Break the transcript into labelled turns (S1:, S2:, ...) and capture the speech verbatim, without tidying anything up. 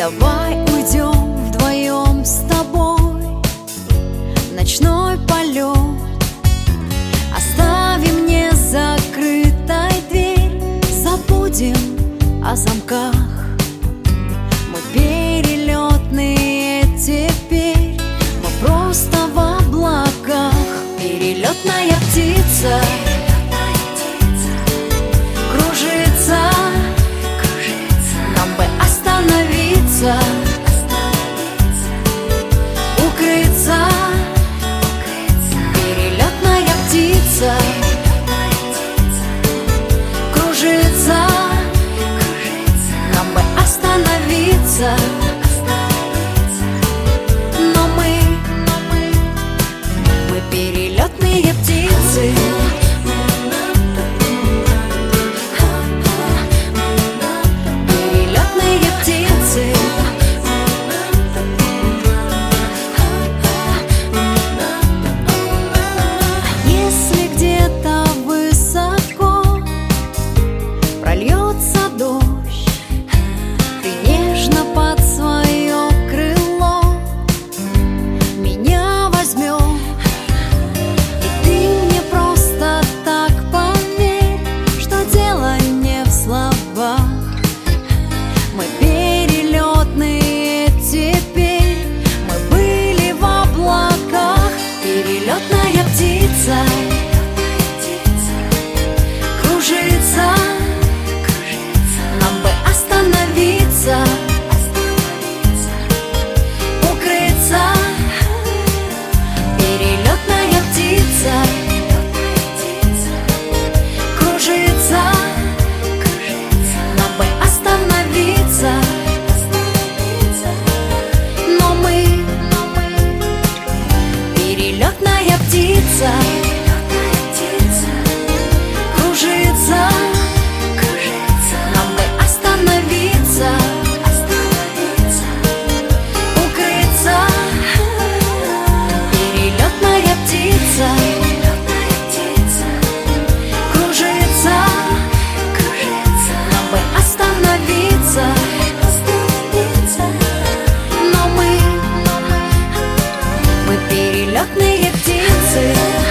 S1: Давай уйдем вдвоем с тобой в ночной полет. Оставим незакрытой дверь, забудем о замках. Мы перелетные теперь, мы просто в облаках. Перелетная птица кружится, нам бы остановиться, укрыться. Перелетная птица кружится, нам бы остановиться. Но мы, мы перелетные птицы. Перелетные птицы. Если где-то высоко прольется дождь, ты нежно под свое крыло меня возьмешь. И ты мне просто так поверь, что дело не в словах. Мы перелетные теперь, мы были в облаках. Перелетная птица кружится, нам бы остановиться, укрыться. Перелетная птица кружится, нам бы остановиться. Но мы, перелетная птица кружится, нам бы остановиться, укрыться. Перелетная птица кружится, нам бы остановиться. Но мы, мы перелетные птицы.